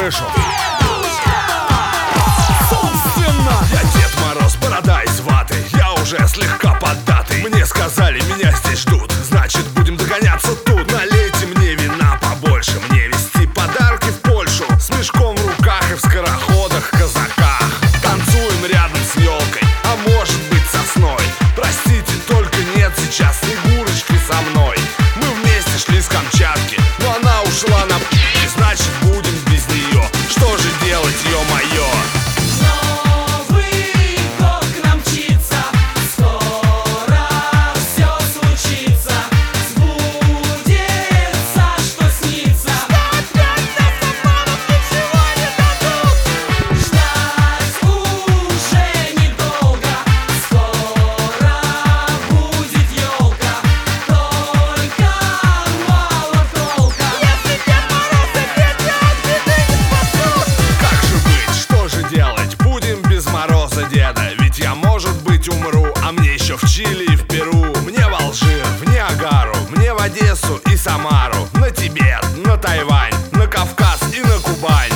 крышу. Собственно, я Дед Мороз, борода из ваты. Я уже слегка поддатый. Мне сказали, меня здесь ждут, значит будем догоняться тут. Налейте мне вина побольше, мне везти подарки в Польшу. С мешком в руках и в скороходах, казаках. Танцуем рядом с елкой, а может быть сосной. Простите, только нет сейчас Снегурочки со мной. Мы вместе шли с Камчатки, но она ушла на и значит будем без нее. Что же делать, ё-моё? Новый год к нам мчится, скоро все случится, сбудется, что снится. Опять нас обманут, ничего не дадут. Ждать уже недолго, скоро будет елка, только мало толка. Если Дед Мороз и Петя от беды не спасут. Как же быть, что же делать? Будем без Мороза Деда. Ведь я, может быть, умру, а мне еще в Чили и в Перу. Мне в Алжир, в Ниагару, мне в Одессу и Самару, на Тибет, на Тайвань, на Кавказ и на Кубань.